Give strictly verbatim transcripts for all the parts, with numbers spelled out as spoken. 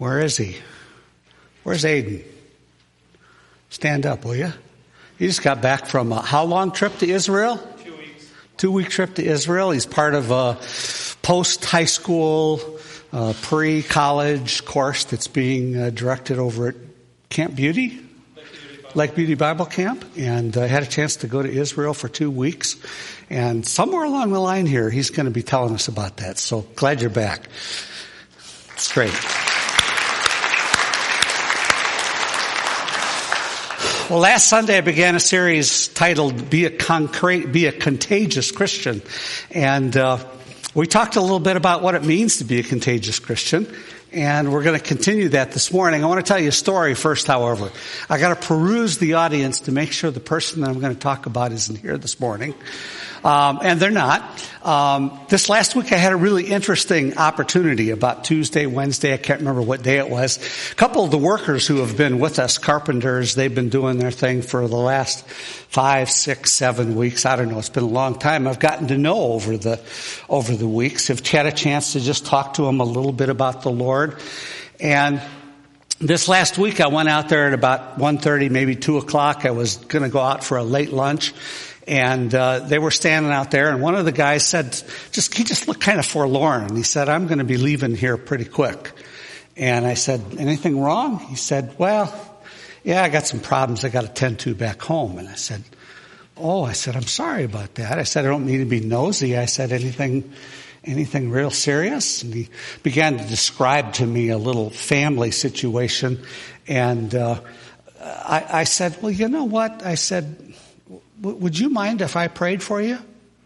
Where is he? Where's Aiden? Stand up, will you? He just got back from a how long trip to Israel? Two weeks. Two-week trip to Israel. He's part of a post-high school, uh, pre-college course that's being uh, directed over at Camp Beauty, Lake Beauty Bible Camp, and uh, had a chance to go to Israel for two weeks. And somewhere along the line here, he's going to be telling us about that. So glad you're back. It's great. Well, last Sunday I began a series titled "Be a Concrete, Be a Contagious Christian," and uh, we talked a little bit about what it means to be a contagious Christian. And we're going to continue that this morning. I want to tell you a story first, however. I got to peruse the audience to make sure the person that I'm going to talk about isn't here this morning. Um, and they're not. Um, this last week I had a really interesting opportunity about Tuesday, Wednesday, I can't remember what day it was. A couple of the workers who have been with us, carpenters, they've been doing their thing for the last five, six, seven weeks. I don't know. It's been a long time. I've gotten to know over the, over the weeks. I've had a chance to just talk to them a little bit about the Lord. And this last week I went out there at about one thirty, maybe two o'clock. I was going to go out for a late lunch. And uh they were standing out there, and one of the guys said, just he just looked kind of forlorn. And he said, "I'm going to be leaving here pretty quick." And I said, "Anything wrong?" He said, "Well, yeah, I got some problems I got to tend to back home." And I said, "Oh," I said, "I'm sorry about that." I said, "I don't mean to be nosy." I said, anything, anything real serious?" And he began to describe to me a little family situation. And uh I, I said, "Well, you know what?" I said, "Would you mind if I prayed for you?"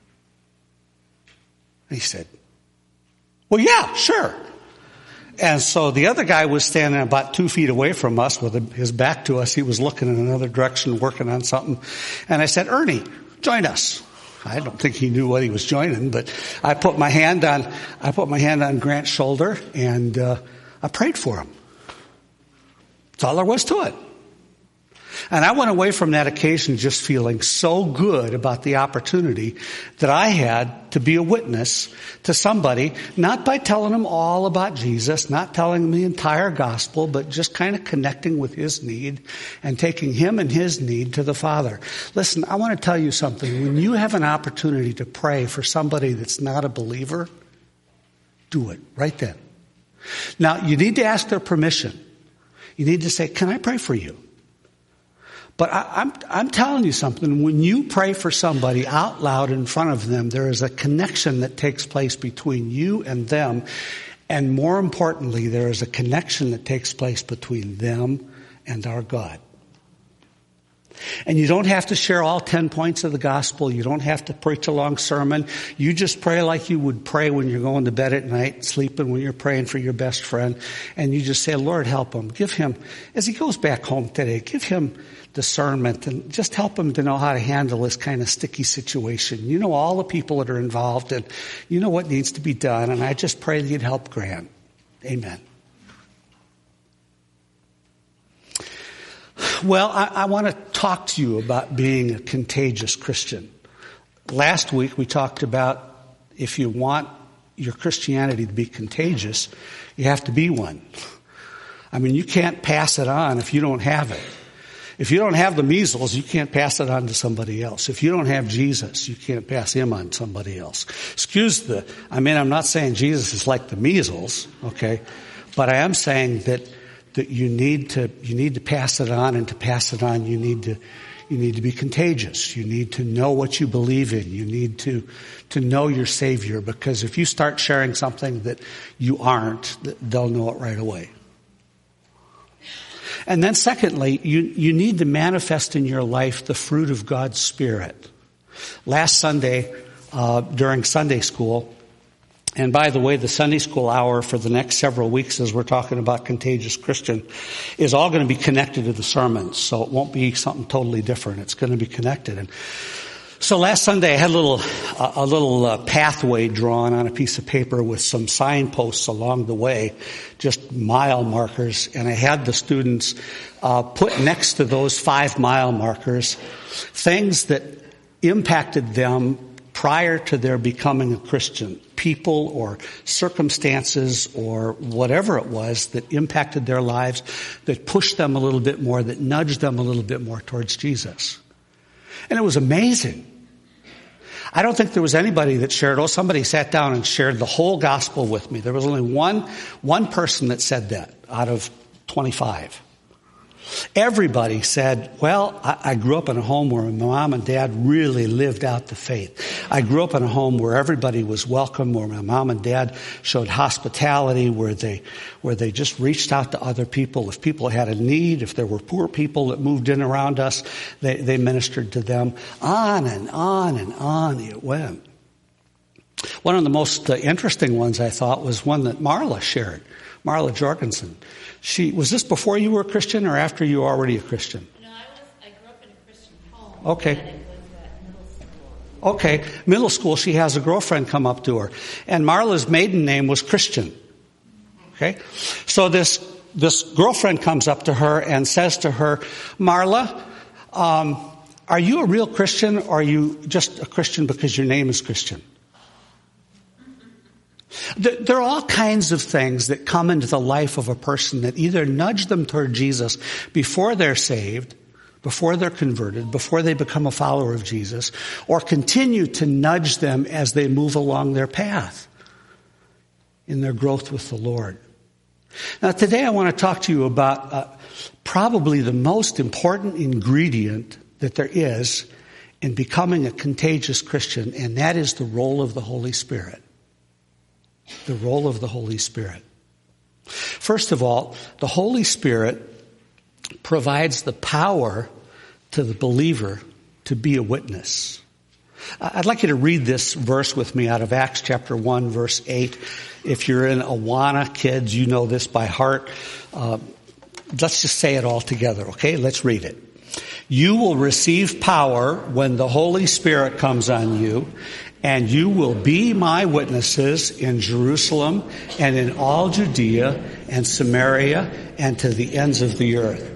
He said, "Well, yeah, sure." And so the other guy was standing about two feet away from us with his back to us. He was looking in another direction, working on something. And I said, "Ernie, join us." I don't think he knew what he was joining, but I put my hand on, I put my hand on Grant's shoulder and uh, I prayed for him. That's all there was to it. And I went away from that occasion just feeling so good about the opportunity that I had to be a witness to somebody, not by telling them all about Jesus, not telling them the entire gospel, but just kind of connecting with his need and taking him and his need to the Father. Listen, I want to tell you something. When you have an opportunity to pray for somebody that's not a believer, do it right then. Now, you need to ask their permission. You need to say, "Can I pray for you?" But I, I'm, I'm telling you something. When you pray for somebody out loud in front of them, there is a connection that takes place between you and them. And more importantly, there is a connection that takes place between them and our God. And you don't have to share all ten points of the gospel. You don't have to preach a long sermon. You just pray like you would pray when you're going to bed at night, sleeping, when you're praying for your best friend. And you just say, "Lord, help him. Give him, as he goes back home today, give him discernment and just help him to know how to handle this kind of sticky situation. You know all the people that are involved and you know what needs to be done. And I just pray that you'd help Grant." Amen. Well, I, I want to talk to you about being a contagious Christian. Last week we talked about if you want your Christianity to be contagious, you have to be one. I mean, you can't pass it on if you don't have it. If you don't have the measles, you can't pass it on to somebody else. If you don't have Jesus, you can't pass him on to somebody else. Excuse the, I mean, I'm not saying Jesus is like the measles, okay? But I am saying that that you need to, you need to pass it on, and to pass it on, you need to, you need to be contagious. You need to know what you believe in. You need to, to know your Savior, because if you start sharing something that you aren't, they'll know it right away. And then secondly, you, you need to manifest in your life the fruit of God's Spirit. Last Sunday, uh, during Sunday school, and by the way, the Sunday school hour for the next several weeks, as we're talking about contagious Christian, is all going to be connected to the sermons. So it won't be something totally different. It's going to be connected. And so last Sunday, I had a little, uh, a little uh, pathway drawn on a piece of paper with some signposts along the way, just mile markers. And I had the students uh, put next to those five mile markers things that impacted them prior to their becoming a Christian, people or circumstances or whatever it was that impacted their lives, that pushed them a little bit more, that nudged them a little bit more towards Jesus. And it was amazing. I don't think there was anybody that shared, oh, somebody sat down and shared the whole gospel with me. There was only one, one person that said that out of twenty-five. Everybody said, well, I, I grew up in a home where my mom and dad really lived out the faith. I grew up in a home where everybody was welcome, where my mom and dad showed hospitality, where they, where they just reached out to other people. If people had a need, if there were poor people that moved in around us, they, they ministered to them. On and on and on it went. One of the most uh, interesting ones, I thought, was one that Marla shared. Marla Jorgensen. She, was this before you were a Christian or after you were already a Christian? No, I was. I grew up in a Christian home. Okay. And it was at middle school. Okay. Middle school, she has a girlfriend come up to her. And Marla's maiden name was Christian. Okay. So this, this girlfriend comes up to her and says to her, Marla, um, are you a real Christian or are you just a Christian because your name is Christian? There are all kinds of things that come into the life of a person that either nudge them toward Jesus before they're saved, before they're converted, before they become a follower of Jesus, or continue to nudge them as they move along their path in their growth with the Lord. Now, today I want to talk to you about uh, probably the most important ingredient that there is in becoming a contagious Christian, and that is the role of the Holy Spirit. The role of the Holy Spirit. First of all, the Holy Spirit provides the power to the believer to be a witness. I'd like you to read this verse with me out of Acts chapter one, verse eight. If you're in Awana, kids, you know this by heart. Uh, let's just say it all together, okay? Let's read it. You will receive power when the Holy Spirit comes on you, and you will be my witnesses in Jerusalem and in all Judea and Samaria and to the ends of the earth.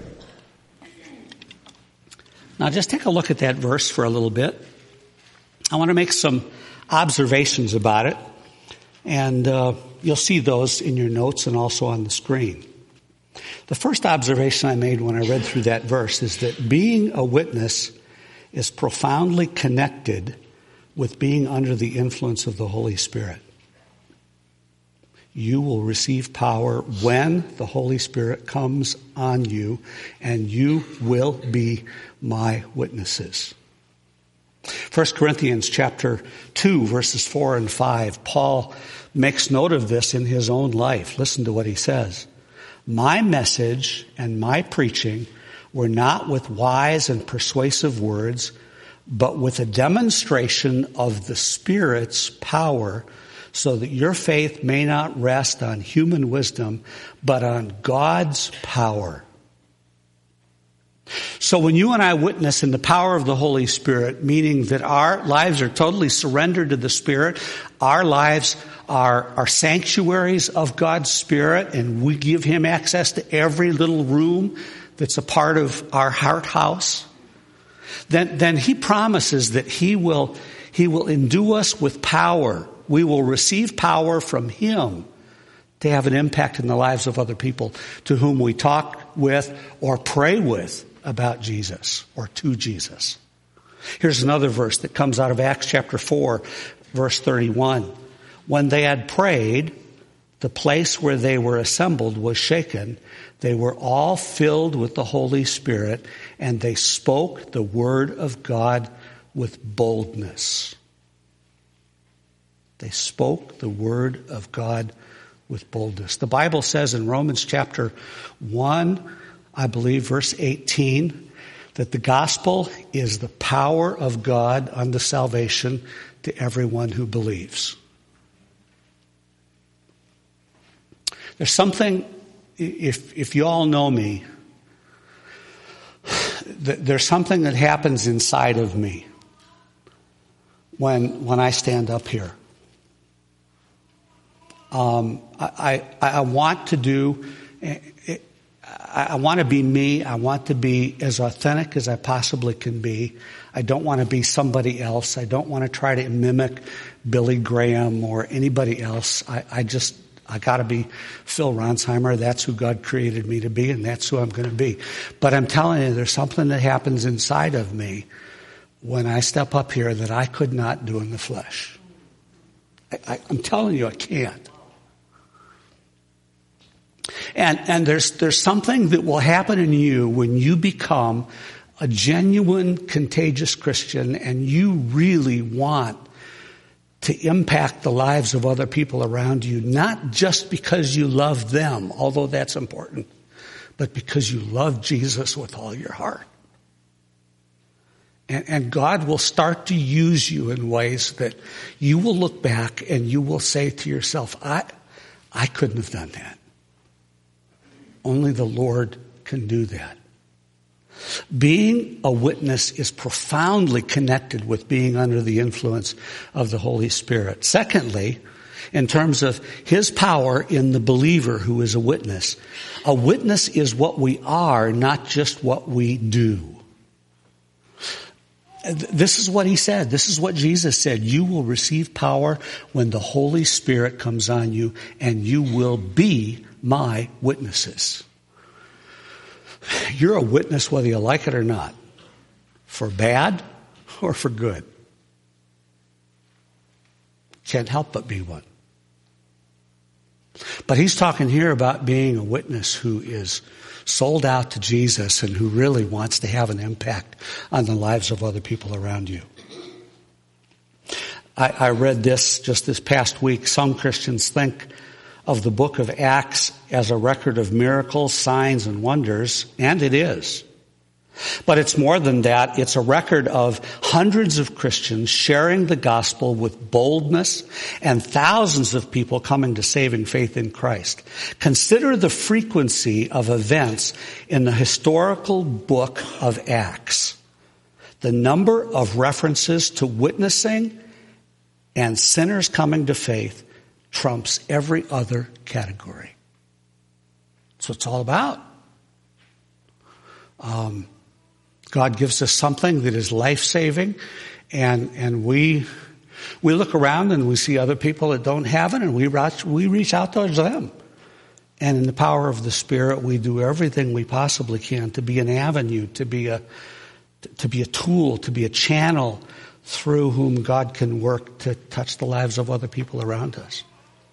Now just take a look at that verse for a little bit. I want to make some observations about it. And uh, you'll see those in your notes and also on the screen. The first observation I made when I read through that verse is that being a witness is profoundly connected with being under the influence of the Holy Spirit. You will receive power when the Holy Spirit comes on you, and you will be my witnesses. First Corinthians chapter two, verses four and five, Paul makes note of this in his own life. Listen to what he says. My message and my preaching were not with wise and persuasive words, but with a demonstration of the Spirit's power, so that your faith may not rest on human wisdom, but on God's power. So when you and I witness in the power of the Holy Spirit, meaning that our lives are totally surrendered to the Spirit, our lives are, are sanctuaries of God's Spirit, and we give Him access to every little room that's a part of our heart house, Then, then he promises that he will, he will endue us with power. We will receive power from him to have an impact in the lives of other people to whom we talk with or pray with about Jesus or to Jesus. Here's another verse that comes out of Acts chapter four, verse thirty-one. When they had prayed, the place where they were assembled was shaken. They were all filled with the Holy Spirit, and they spoke the word of God with boldness. They spoke the word of God with boldness. The Bible says in Romans chapter one, I believe, verse eighteen, that the gospel is the power of God unto salvation to everyone who believes. There's something, if if you all know me, there's something that happens inside of me when when I stand up here. Um, I, I I want to do I, I want to be me. I want to be as authentic as I possibly can be. I don't want to be somebody else. I don't want to try to mimic Billy Graham or anybody else. I, I just, I got to be Phil Ronsheimer. That's who God created me to be, and that's who I'm going to be. But I'm telling you, there's something that happens inside of me when I step up here that I could not do in the flesh. I, I, I'm telling you, I can't. And, and there's, there's something that will happen in you when you become a genuine, contagious Christian and you really want to impact the lives of other people around you, not just because you love them, although that's important, but because you love Jesus with all your heart. And, and God will start to use you in ways that you will look back and you will say to yourself, I, I couldn't have done that. Only the Lord can do that. Being a witness is profoundly connected with being under the influence of the Holy Spirit. Secondly, in terms of His power in the believer who is a witness, a witness is what we are, not just what we do. This is what He said. This is what Jesus said. You will receive power when the Holy Spirit comes on you, and you will be my witnesses. You're a witness whether you like it or not, for bad or for good. Can't help but be one. But He's talking here about being a witness who is sold out to Jesus and who really wants to have an impact on the lives of other people around you. I, I read this just this past week. Some Christians think of the book of Acts as a record of miracles, signs, and wonders, and it is. But it's more than that. It's a record of hundreds of Christians sharing the gospel with boldness and thousands of people coming to saving faith in Christ. Consider the frequency of events in the historical book of Acts. The number of references to witnessing and sinners coming to faith trumps every other category. That's what it's all about. Um, God gives us something that is life-saving, and and we we look around and we see other people that don't have it, and we reach, we reach out towards them. And in the power of the Spirit, we do everything we possibly can to be an avenue, to be a to be a tool, to be a channel through whom God can work to touch the lives of other people around us.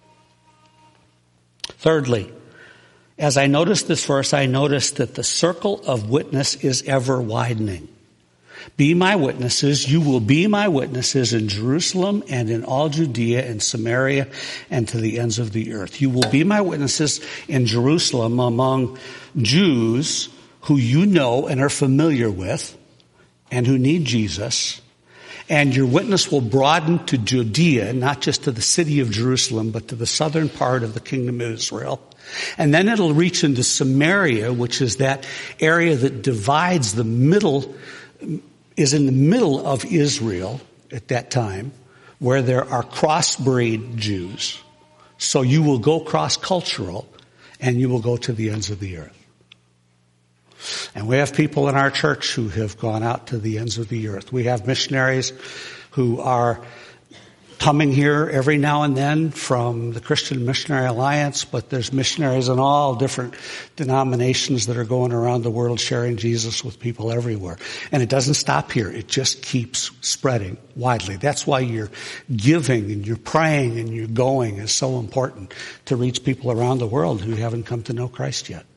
Thirdly, as I noticed this verse, I noticed that the circle of witness is ever widening. Be my witnesses. You will be my witnesses in Jerusalem and in all Judea and Samaria and to the ends of the earth. You will be my witnesses in Jerusalem among Jews who you know and are familiar with and who need Jesus. And your witness will broaden to Judea, not just to the city of Jerusalem, but to the southern part of the kingdom of Israel. And then it'll reach into Samaria, which is that area that divides the middle, is in the middle of Israel at that time, where there are crossbreed Jews. So you will go cross-cultural, and you will go to the ends of the earth. And we have people in our church who have gone out to the ends of the earth. We have missionaries who are coming here every now and then from the Christian Missionary Alliance, but there's missionaries in all different denominations that are going around the world sharing Jesus with people everywhere. And it doesn't stop here. It just keeps spreading widely. That's why you're giving and you're praying and you're going is so important to reach people around the world who haven't come to know Christ yet.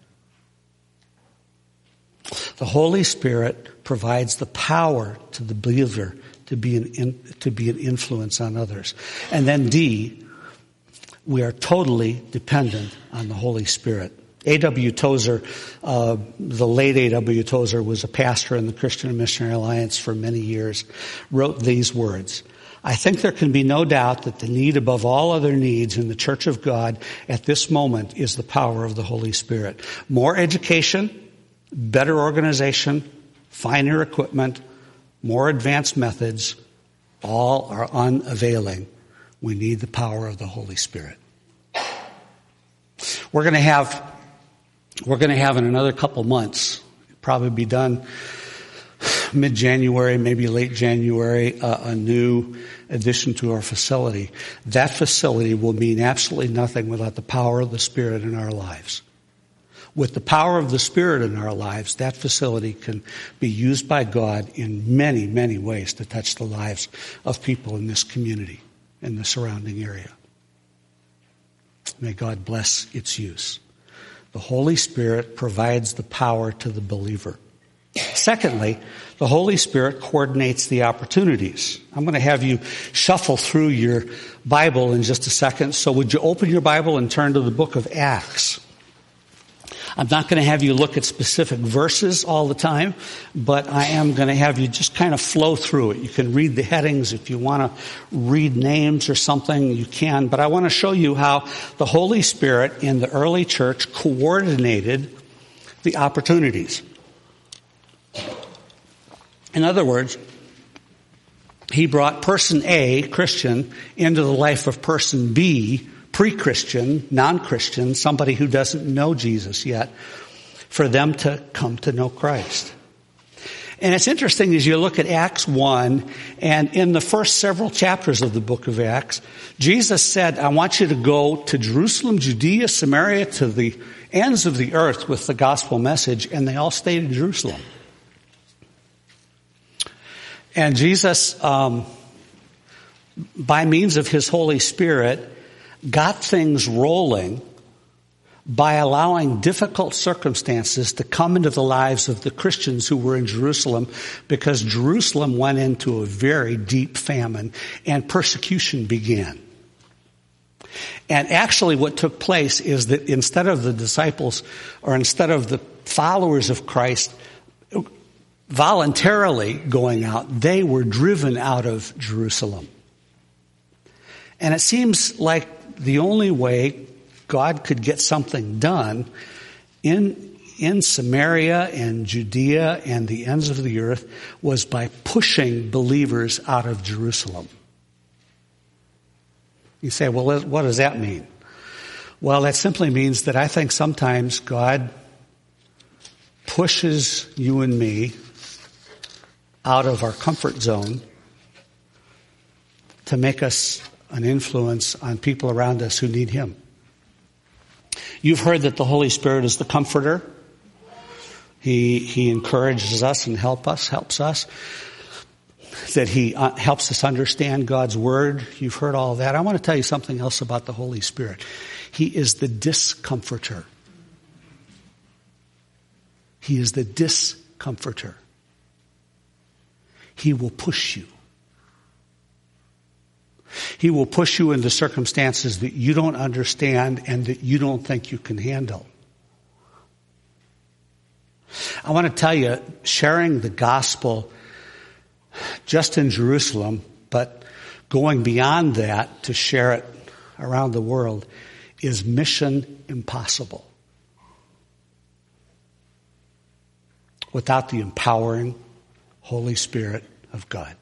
The Holy Spirit provides the power to the believer to be an in, to be an influence on others. And then D, we are totally dependent on the Holy Spirit. A W Tozer, uh, the late A W Tozer was a pastor in the Christian Missionary Alliance for many years, wrote these words: I think there can be no doubt that the need above all other needs in the Church of God at this moment is the power of the Holy Spirit. More education, better organization, finer equipment, more advanced methods, all are unavailing. We need the power of the Holy Spirit. We're going to have we're going to have in another couple months, probably be done mid-January, maybe late January, uh, a new addition to our facility. That facility will mean absolutely nothing without the power of the Spirit in our lives. With the power of the Spirit in our lives, that facility can be used by God in many, many ways to touch the lives of people in this community, in the surrounding area. May God bless its use. The Holy Spirit provides the power to the believer. Secondly, the Holy Spirit coordinates the opportunities. I'm going to have you shuffle through your Bible in just a second. So would you open your Bible and turn to the book of Acts? I'm not going to have you look at specific verses all the time, but I am going to have you just kind of flow through it. You can read the headings. If you want to read names or something, you can. But I want to show you how the Holy Spirit in the early church coordinated the opportunities. In other words, he brought person A, Christian, into the life of person B, pre-Christian, non-Christian, somebody who doesn't know Jesus yet, for them to come to know Christ. And it's interesting as you look at Acts one, and in the first several chapters of the book of Acts, Jesus said, I want you to go to Jerusalem, Judea, Samaria, to the ends of the earth with the gospel message, and they all stayed in Jerusalem. And Jesus, um, by means of his Holy Spirit, got things rolling by allowing difficult circumstances to come into the lives of the Christians who were in Jerusalem, because Jerusalem went into a very deep famine and persecution began. And actually what took place is that instead of the disciples, or instead of the followers of Christ voluntarily going out, they were driven out of Jerusalem. And it seems like the only way God could get something done in, in Samaria and Judea and the ends of the earth was by pushing believers out of Jerusalem. You say, well, what does that mean? Well, that simply means that I think sometimes God pushes you and me out of our comfort zone to make us an influence on people around us who need Him. You've heard that the Holy Spirit is the comforter. He, he encourages us and help us, helps us. That He uh, helps us understand God's Word. You've heard all of that. I want to tell you something else about the Holy Spirit. He is the discomforter. He is the discomforter. He will push you. He will push you into circumstances that you don't understand and that you don't think you can handle. I want to tell you, sharing the gospel just in Jerusalem, but going beyond that to share it around the world, is mission impossible without the empowering Holy Spirit of God.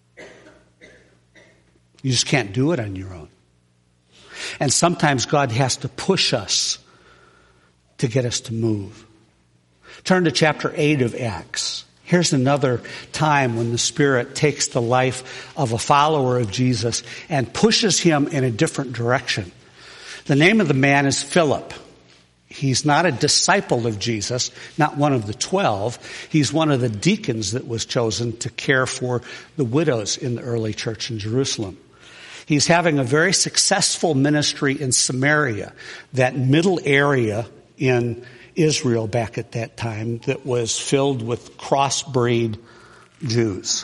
You just can't do it on your own. And sometimes God has to push us to get us to move. Turn to chapter eight of Acts. Here's another time when the Spirit takes the life of a follower of Jesus and pushes him in a different direction. The name of the man is Philip. He's not a disciple of Jesus, not one of the twelve. He's one of the deacons that was chosen to care for the widows in the early church in Jerusalem. He's having a very successful ministry in Samaria, that middle area in Israel back at that time that was filled with crossbreed Jews.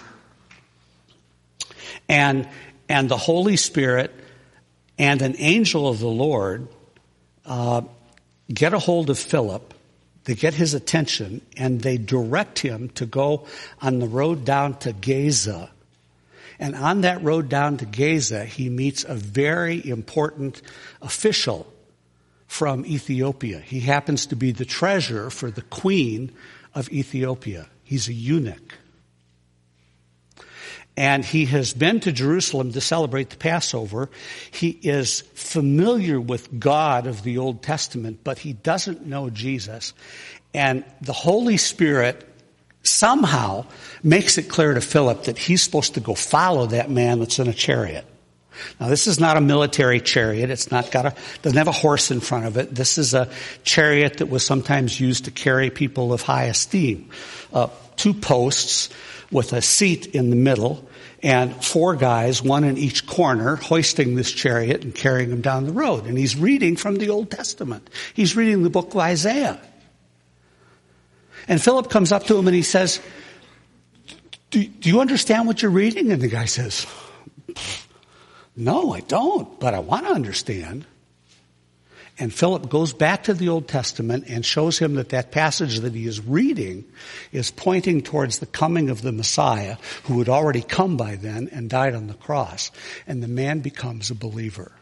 And, and the Holy Spirit and an angel of the Lord uh, get a hold of Philip. They get his attention and they direct him to go on the road down to Gaza. And on that road down to Gaza, he meets a very important official from Ethiopia. He happens to be the treasurer for the queen of Ethiopia. He's a eunuch. And he has been to Jerusalem to celebrate the Passover. He is familiar with God of the Old Testament, but he doesn't know Jesus. And the Holy Spirit somehow makes it clear to Philip that he's supposed to go follow that man that's in a chariot. Now, this is not a military chariot. It's not got a, doesn't have a horse in front of it. This is a chariot that was sometimes used to carry people of high esteem. Uh, two posts with a seat in the middle and four guys, one in each corner, hoisting this chariot and carrying him down the road. And he's reading from the Old Testament. He's reading the book of Isaiah. And Philip comes up to him and he says, do, do you understand what you're reading? And the guy says, no, I don't, but I want to understand. And Philip goes back to the Old Testament and shows him that that passage that he is reading is pointing towards the coming of the Messiah, who had already come by then and died on the cross. And the man becomes a believer.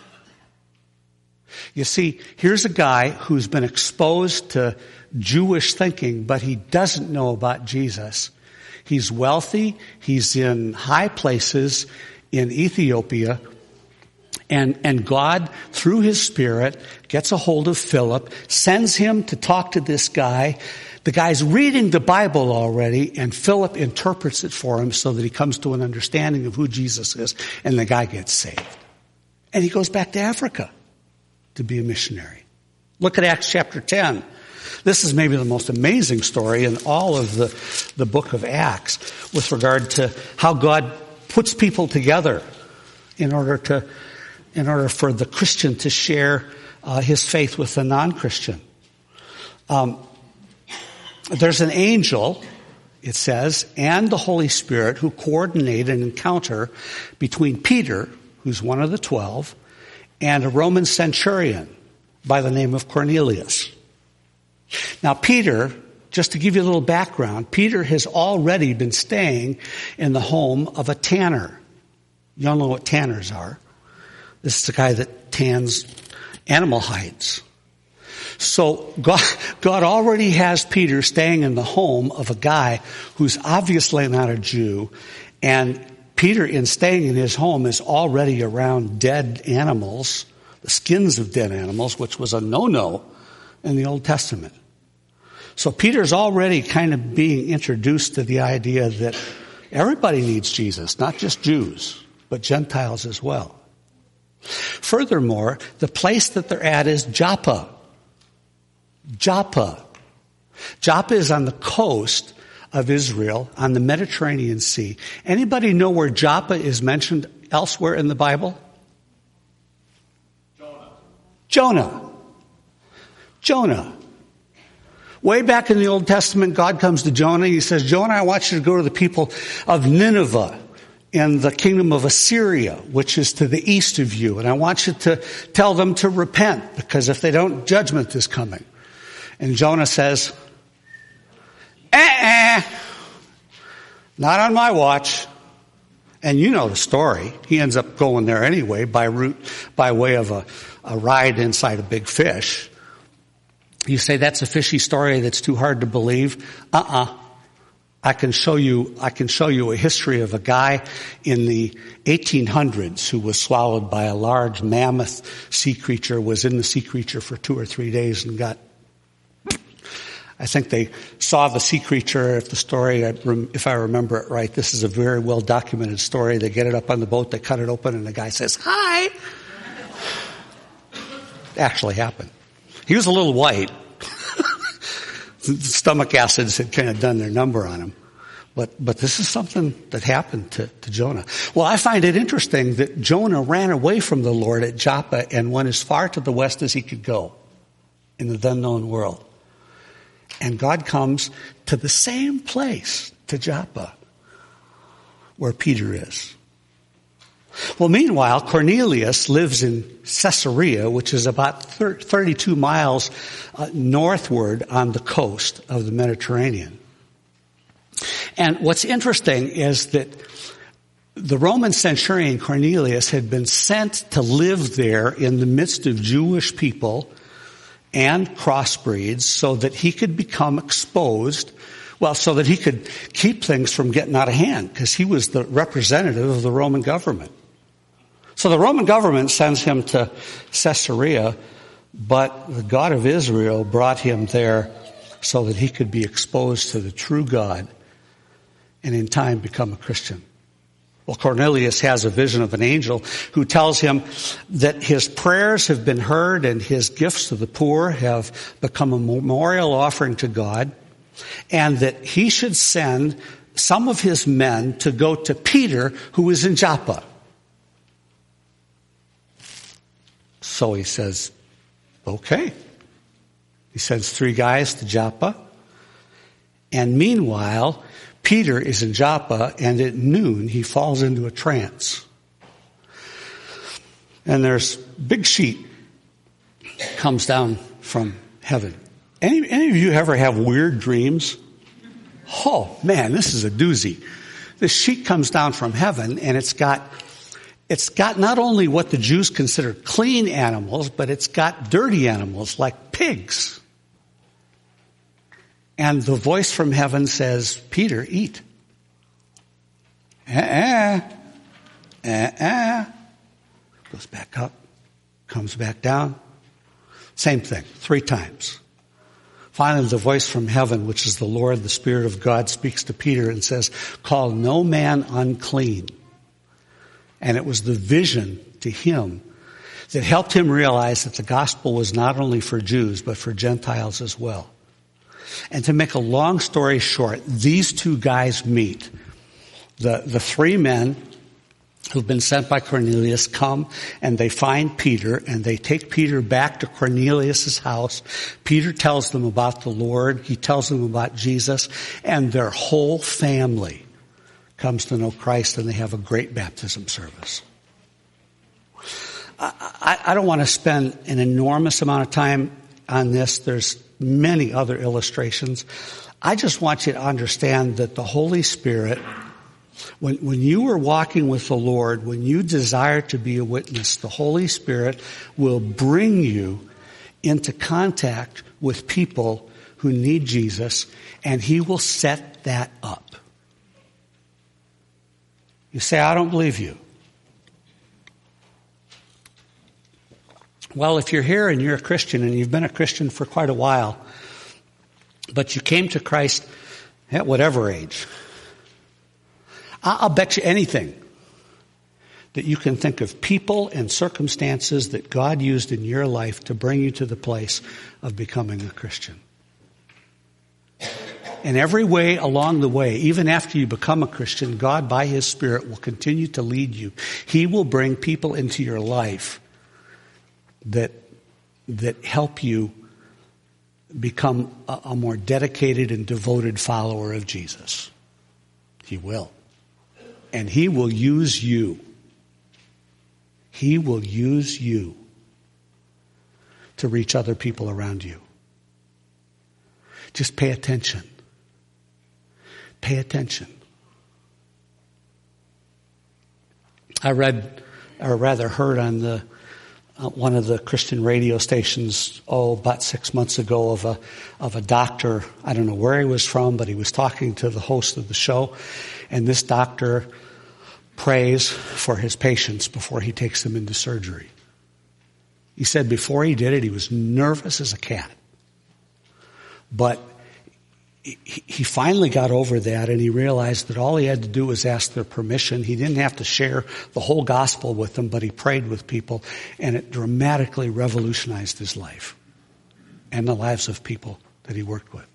You see, here's a guy who's been exposed to Jewish thinking, but he doesn't know about Jesus. He's wealthy. He's in high places in Ethiopia. And, and God, through his Spirit, gets a hold of Philip, sends him to talk to this guy. The guy's reading the Bible already, and Philip interprets it for him so that he comes to an understanding of who Jesus is, and the guy gets saved. And he goes back to Africa to be a missionary. Look at Acts chapter ten. This is maybe the most amazing story in all of the, the book of Acts with regard to how God puts people together in order to in order for the Christian to share uh, his faith with the non-Christian. Um, there's an angel, it says, and the Holy Spirit who coordinate an encounter between Peter, who's one of the twelve, and a Roman centurion by the name of Cornelius. Now, Peter, just to give you a little background, Peter has already been staying in the home of a tanner. You all know what tanners are. This is the guy that tans animal hides. So God, God already has Peter staying in the home of a guy who's obviously not a Jew, and Peter, in staying in his home, is already around dead animals, the skins of dead animals, which was a no-no in the Old Testament. So Peter's already kind of being introduced to the idea that everybody needs Jesus, not just Jews, but Gentiles as well. Furthermore, the place that they're at is Joppa. Joppa. Joppa is on the coast of Israel, on the Mediterranean Sea. Anybody know where Joppa is mentioned elsewhere in the Bible? Jonah. Jonah. Jonah. Way back in the Old Testament, God comes to Jonah. He says, Jonah, I want you to go to the people of Nineveh in the kingdom of Assyria, which is to the east of you. And I want you to tell them to repent, because if they don't, judgment is coming. And Jonah says, eh, not on my watch. And you know the story. He ends up going there anyway by route, by way of a, a ride inside a big fish. You say that's a fishy story that's too hard to believe. Uh-uh. I can show you, I can show you a history of a guy in the eighteen hundreds who was swallowed by a large mammoth sea creature, was in the sea creature for two or three days and got, I think they saw the sea creature. If the story, if I remember it right, this is a very well documented story. They get it up on the boat, they cut it open, and the guy says, hi. It actually happened. He was a little white. Stomach acids had kind of done their number on him. But, but this is something that happened to, to Jonah. Well, I find it interesting that Jonah ran away from the Lord at Joppa and went as far to the west as he could go in the then known world. And God comes to the same place, to Joppa, where Peter is. Well, meanwhile, Cornelius lives in Caesarea, which is about thirty-two miles uh, northward on the coast of the Mediterranean. And what's interesting is that the Roman centurion Cornelius had been sent to live there in the midst of Jewish people and crossbreeds so that he could become exposed Well, so that he could keep things from getting out of hand, because he was the representative of the Roman government. So the Roman government sends him to Caesarea, but the God of Israel brought him there so that he could be exposed to the true God and in time become a Christian. Well, Cornelius has a vision of an angel who tells him that his prayers have been heard and his gifts to the poor have become a memorial offering to God, and that he should send some of his men to go to Peter, who is in Joppa. So he says, okay. He sends three guys to Joppa. And meanwhile, Peter is in Joppa, and at noon he falls into a trance. And there's a big sheet comes down from heaven. Any, any of you ever have weird dreams? Oh, man, this is a doozy. This sheet comes down from heaven, and it's got It's got not only what the Jews consider clean animals, but it's got dirty animals like pigs. And the voice from heaven says, Peter, eat. Uh-uh. Uh-uh. Goes back up, comes back down. Same thing, three times. Finally, the voice from heaven, which is the Lord, the Spirit of God, speaks to Peter and says, call no man unclean. And it was the vision to him that helped him realize that the gospel was not only for Jews, but for Gentiles as well. And to make a long story short, these two guys meet. The, the three men who've been sent by Cornelius come and they find Peter, and they take Peter back to Cornelius' house. Peter tells them about the Lord. He tells them about Jesus, and their whole family comes to know Christ, and they have a great baptism service. I, I, I don't want to spend an enormous amount of time on this. There's many other illustrations. I just want you to understand that the Holy Spirit, when, when you are walking with the Lord, when you desire to be a witness, the Holy Spirit will bring you into contact with people who need Jesus, and He will set that up. You say, I don't believe you. Well, if you're here and you're a Christian and you've been a Christian for quite a while, but you came to Christ at whatever age, I'll bet you anything that you can think of people and circumstances that God used in your life to bring you to the place of becoming a Christian. In every way along the way, even after you become a Christian, God, by His Spirit, will continue to lead you. He will bring people into your life that that help you become a, a more dedicated and devoted follower of Jesus. He will. And He will use you. He will use you to reach other people around you. Just pay attention. Pay attention. I read, or rather heard on the uh, one of the Christian radio stations, oh, about six months ago, of a of a doctor. I don't know where he was from, but he was talking to the host of the show, and this doctor prays for his patients before he takes them into surgery. He said before he did it, he was nervous as a cat, but he finally got over that, and he realized that all he had to do was ask their permission. He didn't have to share the whole gospel with them, but he prayed with people, and it dramatically revolutionized his life and the lives of people that he worked with.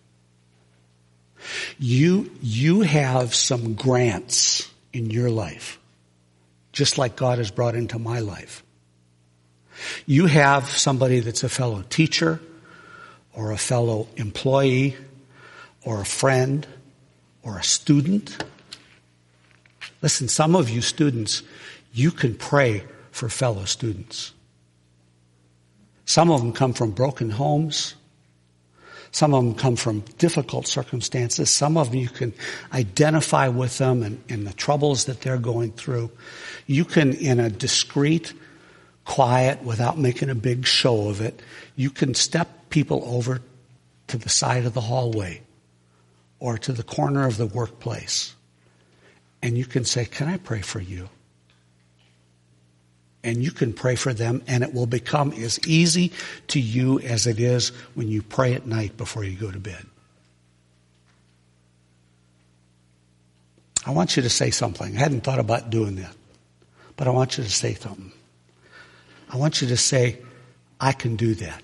You, you have some grants in your life, just like God has brought into my life. You have somebody that's a fellow teacher or a fellow employee or a friend, or a student. Listen, some of you students, you can pray for fellow students. Some of them come from broken homes. Some of them come from difficult circumstances. Some of them you can identify with them and, and the troubles that they're going through. You can, in a discreet, quiet, without making a big show of it, you can step people over to the side of the hallway, or to the corner of the workplace, and you can say, can I pray for you? And you can pray for them, and it will become as easy to you as it is when you pray at night before you go to bed. I want you to say something. I hadn't thought about doing that, but I want you to say something. I want you to say, I can do that.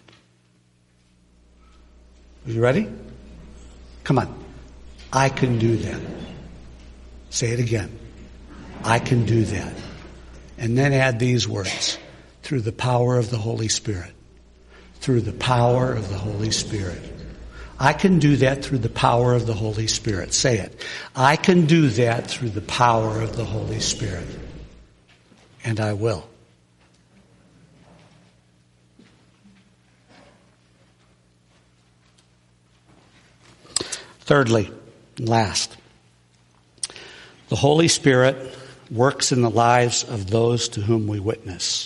Are you ready? Come on. I can do that. Say it again. I can do that. And then add these words. Through the power of the Holy Spirit. Through the power of the Holy Spirit. I can do that through the power of the Holy Spirit. Say it. I can do that through the power of the Holy Spirit. And I will. Thirdly, and last, the Holy Spirit works in the lives of those to whom we witness.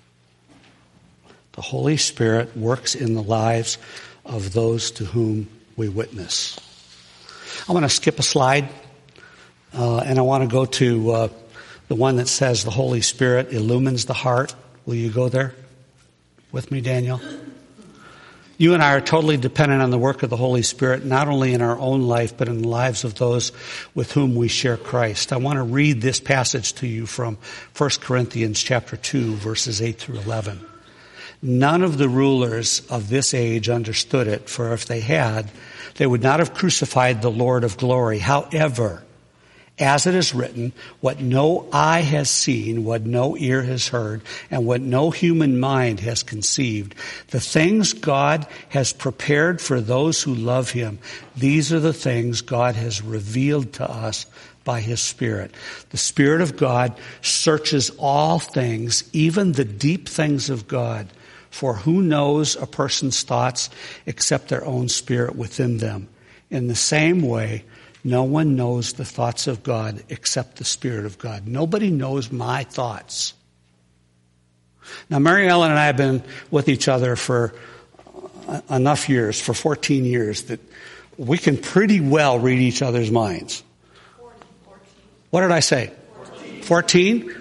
The Holy Spirit works in the lives of those to whom we witness. I want to skip a slide, uh, and I want to go to uh, the one that says the Holy Spirit illumines the heart. Will you go there with me, Daniel? You and I are totally dependent on the work of the Holy Spirit, not only in our own life, but in the lives of those with whom we share Christ. I want to read this passage to you from First Corinthians chapter two, verses eight through eleven. None of the rulers of this age understood it, for if they had, they would not have crucified the Lord of glory. However, as it is written, what no eye has seen, what no ear has heard, and what no human mind has conceived, the things God has prepared for those who love him, these are the things God has revealed to us by his Spirit. The Spirit of God searches all things, even the deep things of God. For who knows a person's thoughts except their own spirit within them? In the same way, no one knows the thoughts of God except the Spirit of God. Nobody knows my thoughts. Now, Mary Ellen and I have been with each other for enough years, for fourteen years, that we can pretty well read each other's minds. What did I say? fourteen?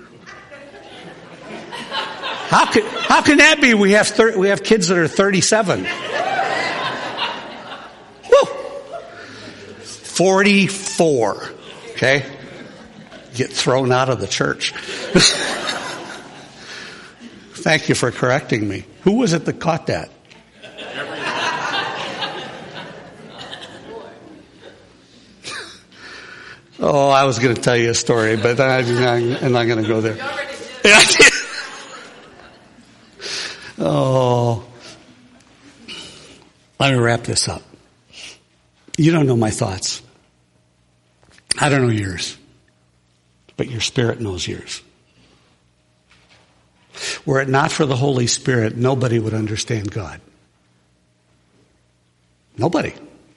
How can, how can that be? We have thir- we have kids that are thirty-seven. Woo! forty-four. Okay? Get thrown out of the church. Thank you for correcting me. Who was it that caught that? Oh, I was going to tell you a story, but I'm not going to go there. Oh, let me wrap this up. You don't know my thoughts. I don't know yours. But your Spirit knows yours. Were it not for the Holy Spirit, nobody would understand God. Nobody.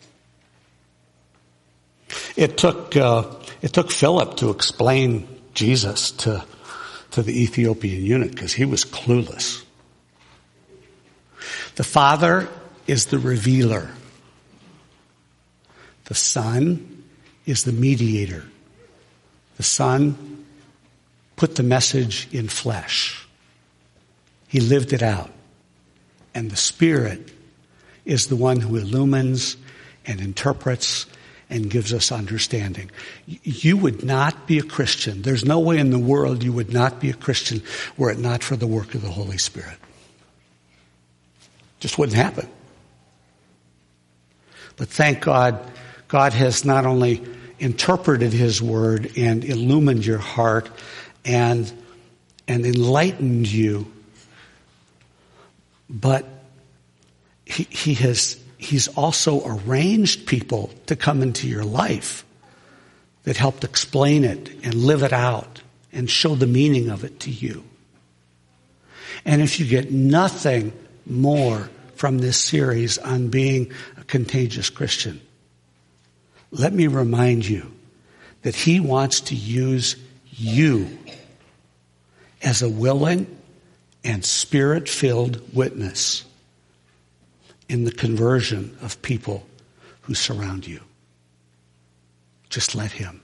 It took uh, it took Philip to explain Jesus to to the Ethiopian eunuch because he was clueless. The Father is the revealer. The Son is the mediator. The Son put the message in flesh. He lived it out. And the Spirit is the one who illumines and interprets and gives us understanding. You would not be a Christian. There's no way in the world you would not be a Christian were it not for the work of the Holy Spirit. Just wouldn't happen. But thank God, God has not only interpreted his word and illumined your heart and, and enlightened you, but he, he has, he's also arranged people to come into your life that helped explain it and live it out and show the meaning of it to you. And if you get nothing more from this series on being a contagious Christian, let me remind you that he wants to use you as a willing and Spirit-filled witness in the conversion of people who surround you. just let him.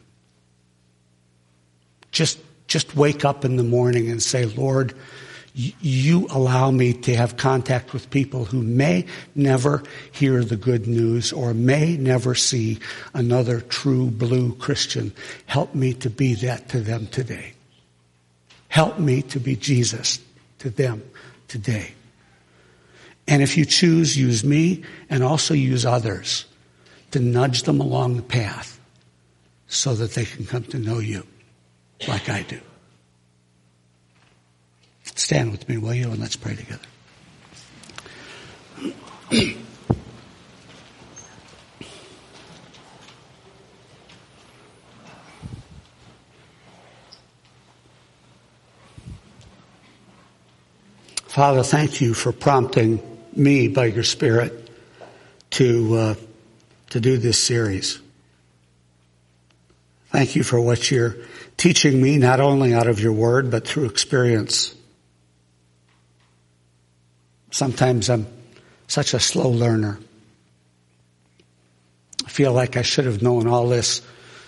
Just, just wake up in the morning and say, Lord, you allow me to have contact with people who may never hear the good news or may never see another true blue Christian. Help me to be that to them today. Help me to be Jesus to them today. And if you choose, use me and also use others to nudge them along the path so that they can come to know you like I do. Stand with me, will you? And let's pray together. Father, thank you for prompting me by your Spirit to uh, to do this series. Thank you for what you're teaching me, not only out of your word, but through experience. Sometimes I'm such a slow learner. I feel like I should have known all this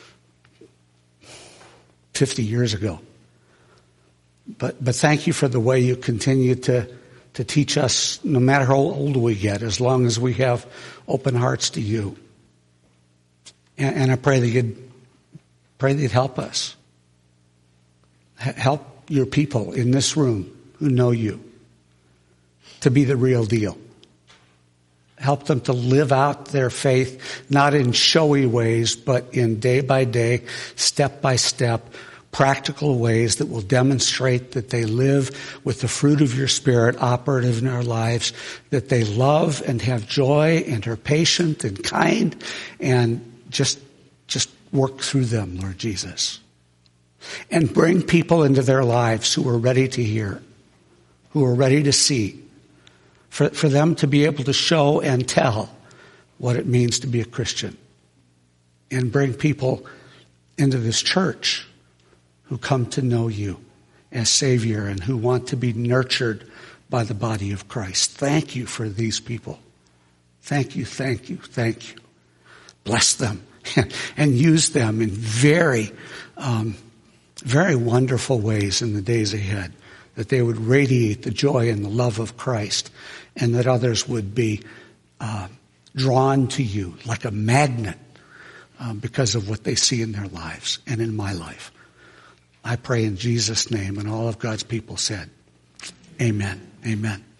fifty years ago. But but thank you for the way you continue to, to teach us, no matter how old we get, as long as we have open hearts to you. And, and I pray that you'd pray that you'd help us. H- help your people in this room who know you to be the real deal. Help them to live out their faith, not in showy ways, but in day by day, step by step, practical ways that will demonstrate that they live with the fruit of your Spirit operative in our lives, that they love and have joy and are patient and kind, and just, just work through them, Lord Jesus. And bring people into their lives who are ready to hear, who are ready to see, for, for them to be able to show and tell what it means to be a Christian. And bring people into this church who come to know you as Savior and who want to be nurtured by the body of Christ. Thank you for these people. Thank you, thank you, thank you. Bless them and use them in very, um, very wonderful ways in the days ahead, that they would radiate the joy and the love of Christ, and that others would be uh, drawn to you like a magnet uh, because of what they see in their lives and in my life. I pray in Jesus' name, and all of God's people said, amen, amen.